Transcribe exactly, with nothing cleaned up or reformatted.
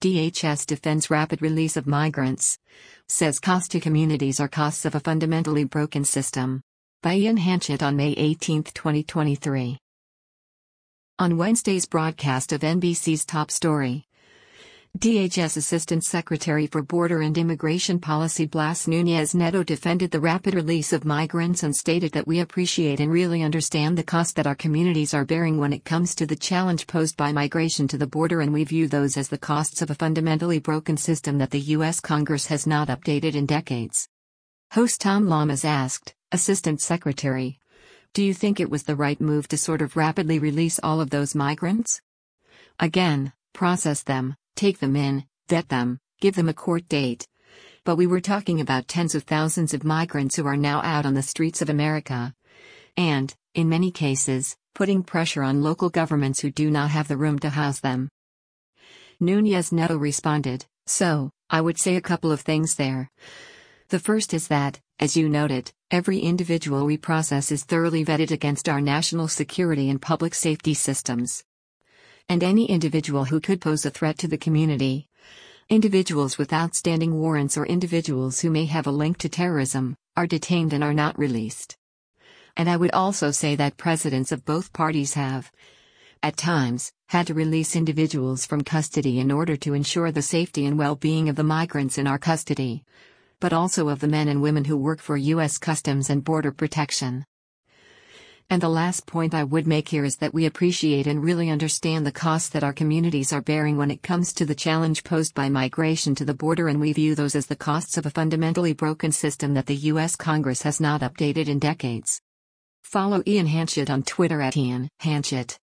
D H S defends rapid release of migrants. Says costs to communities are costs of a fundamentally broken system. By Ian Hanchett on May eighteenth, twenty twenty-three. On Wednesday's broadcast of N B C's Top Story, D H S Assistant Secretary for Border and Immigration Policy Blas Nunez Neto defended the rapid release of migrants and stated that we appreciate and really understand the cost that our communities are bearing when it comes to the challenge posed by migration to the border, and we view those as the costs of a fundamentally broken system that the U S Congress has not updated in decades. Host Tom Lamas asked, Assistant Secretary, do you think it was the right move to sort of rapidly release all of those migrants? Again, process them, take them in, vet them, give them a court date. But we were talking about tens of thousands of migrants who are now out on the streets of America. And, in many cases, putting pressure on local governments who do not have the room to house them. Nunez Neto responded, so, I would say a couple of things there. The first is that, as you noted, every individual we process is thoroughly vetted against our national security and public safety systems. And any individual who could pose a threat to the community, individuals with outstanding warrants or individuals who may have a link to terrorism, are detained and are not released. And I would also say that presidents of both parties have, at times, had to release individuals from custody in order to ensure the safety and well-being of the migrants in our custody, but also of the men and women who work for U S Customs and Border Protection. And the last point I would make here is that we appreciate and really understand the costs that our communities are bearing when it comes to the challenge posed by migration to the border, and we view those as the costs of a fundamentally broken system that the U S Congress has not updated in decades. Follow Ian Hanchett on Twitter at Ian Hanchett.